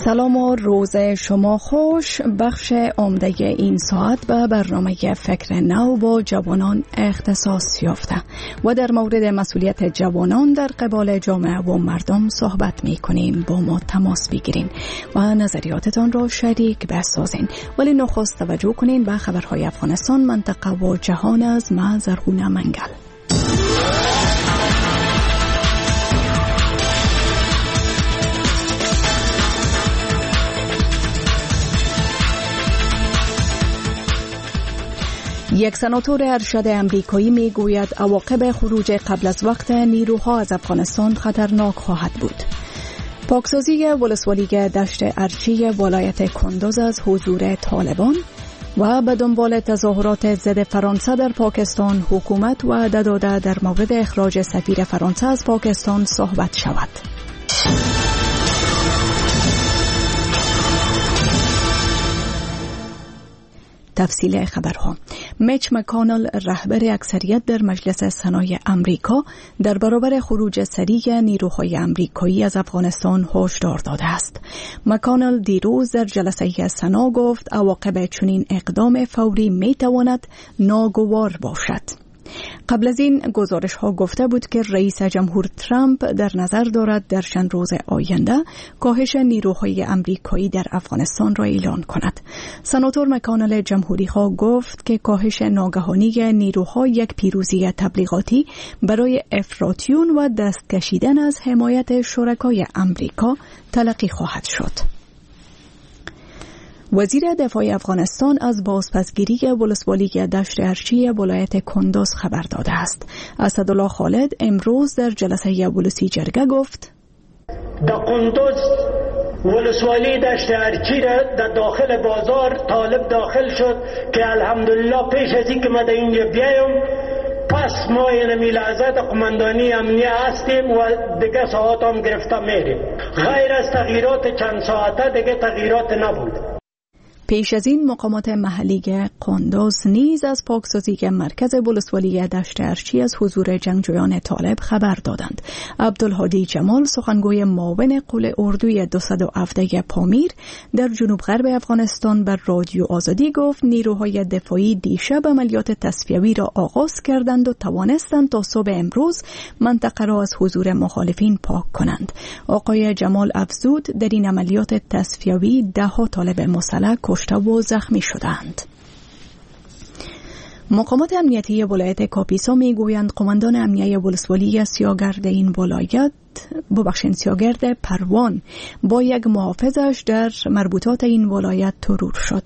سلام و روز شما خوش. بخش عمده این ساعت به برنامه فکر نو با جوانان اختصاص یافته و در مورد مسئولیت جوانان در قبال جامعه و مردم صحبت می کنیم. با ما تماس بگیرین و نظریاتتان را شریک بسازین. ولی نخست توجه کنین به خبرهای افغانستان، منطقه و جهان از ما زرغونه منگل. یک سناتور ارشد امریکایی می گوید عواقب خروج قبل از وقت نیروها از افغانستان خطرناک خواهد بود. پاکسازی ولسوالی دشت ارچی ولایت کندوز از حضور طالبان و به دنبال تظاهرات ضد فرانسه در پاکستان، حکومت وعده داده در مورد اخراج سفیر فرانسه از پاکستان صحبت شود. تفصیل خبرها. میچ مکانل، رهبر اکثریت در مجلس سنای امریکا، در برابر خروج سریع نیروهای امریکایی از افغانستان هشدار داده است. مکانل دیروز در جلسه سنا گفت عواقب چنین اقدام فوری می تواند ناگوار باشد. قبل از این گزارش ها گفته بود که رئیس جمهور ترامپ در نظر دارد در چند روز آینده کاهش نیروهای امریکایی در افغانستان را اعلان کند. سناتور مکانل جمهوری ها گفت که کاهش ناگهانی نیروها یک پیروزی تبلیغاتی برای افراطیون و دست کشیدن از حمایت شرکای امریکا تلقی خواهد شد. وزیر دفاع افغانستان از بازپسگیری ولسوالی دشت ارچی ولایت کندوز خبر داده است. اسدالله خالد امروز در جلسه ولسی جرگه گفت: در کندوز ولسوالی دشت ارچی را در داخل بازار طالب داخل شد که الحمدلله پیش از این که ما در اینجا بیایم پس ما اینمی لحظات قماندانی امنیه هستیم و دیگه ساعت هم گرفته میریم. غیر از تغییرات چند ساعته دیگه تغییرات نبود. پیش از این مقامات محلی کندوز نیز از پاکسازی مرکز ولسوالی دشت ارچی از حضور جنگجویان طالب خبر دادند. عبدالهادی جمال، سخنگوی معاون قول اردوی 217 پامیر در جنوب غرب افغانستان، بر رادیو آزادی گفت نیروهای دفاعی دیشب عملیات تصفیوی را آغاز کردند و توانستند تا صبح امروز منطقه را از حضور مخالفین پاک کنند. آقای جمال افزود در این عملیات تصفیوی 10 طالب مسلح کشته و زخمی شدند. مقامات امنیتی ولایت کاپیسا میگویند قماندان امنیه ولسوالی سیاگرد این ولایت سیاگرد پروان با یک محافظش در مربوطات این ولایت ترور شد.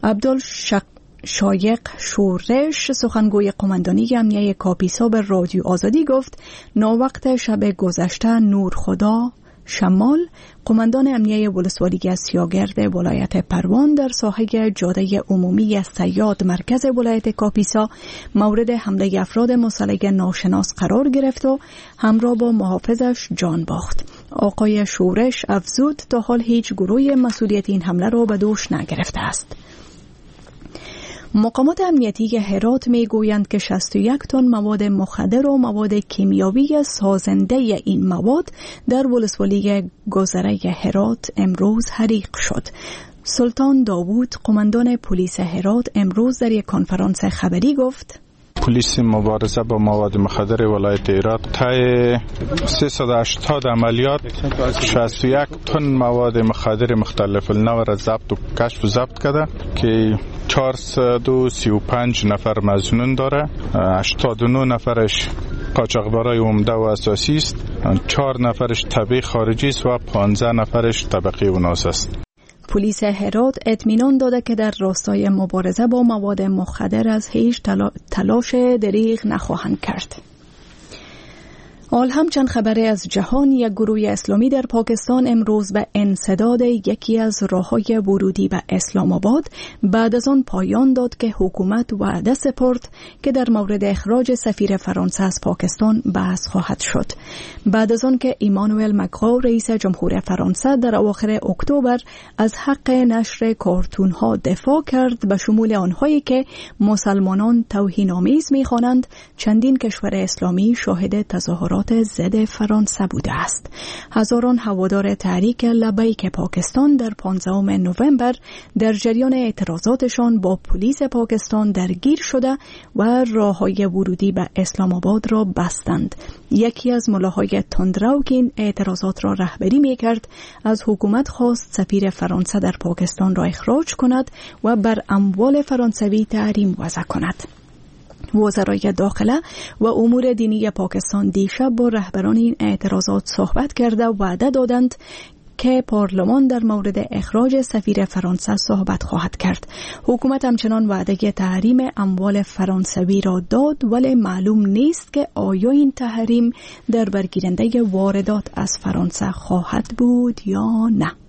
شایق شورش، سخنگوی قماندانی امنیه کاپیسا، به رادیو آزادی گفت ناوقت شب گذشته نور خدا شمال، قماندان امنیه ولسوالی سیاگرد ولایت پروان، در ساحه جاده عمومی صیاد مرکز ولایت کاپیسا مورد حمله افراد مسلح ناشناس قرار گرفت و همراه با محافظش جان باخت. آقای شورش افزود تا حال هیچ گروه مسئولیت این حمله را به دوش نگرفته است. مقامات امنیتی هرات می گویند که 61 تن مواد مخدر و مواد کیمیاوی سازنده این مواد در ولسوالی گذره هرات امروز حریق شد. سلطان داوود، قماندان پلیس هرات، امروز در یک کنفرانس خبری گفت: پلیس مبارزه با مواد مخدر ولایت هرات طی 380 عملیات 61 تن مواد مخدر مختلف النوع را ضبط و کشف و ضبط کرده که 435 نفر مظنون داره، 89 نفرش قاچاقبرای عمده و اساسی است، 4 نفرش تبع خارجی است و 15 نفرش طبقه وناس است. پلیس هرات اطمینان داده که در راستای مبارزه با مواد مخدر از هیچ تلاش دریغ نخواهند کرد. حال هم چند خبره از جهان. یک گروه اسلامی در پاکستان امروز به انسداد یکی از راههای ورودی به اسلام آباد بعد از آن پایان داد که حکومت وعده سپرد که در مورد اخراج سفیر فرانسه از پاکستان بحث خواهد شد. بعد از آن که ایمانوئل مکرون رئیس جمهور فرانسه در اواخر اکتبر از حق نشر کارتون ها دفاع کرد، به شمول آنهایی که مسلمانان توهین‌آمیز می‌خوانند، چندین کشور اسلامی شاهد تظاهرات اعتراضات ضد فرانسه بوده است. هزاران هوادار تحریک لبیک پاکستان در 15 نوامبر در جریان اعتراضاتشان با پلیس پاکستان درگیر شده و راههای ورودی به اسلام آباد را بستند. یکی از ملاهای تندرو که این اعتراضات را رهبری می‌کرد از حکومت خواست سفیر فرانسه در پاکستان را اخراج کند و بر اموال فرانسوی تحریم وضع کند. وزرای داخله و امور دینی پاکستان دیشب با رهبران این اعتراضات صحبت کرده و وعده دادند که پارلمان در مورد اخراج سفیر فرانسه صحبت خواهد کرد. حکومت همچنان وعده تحریم اموال فرانسوی را داد، ولی معلوم نیست که آیا این تحریم در برگیرنده واردات از فرانسه خواهد بود یا نه.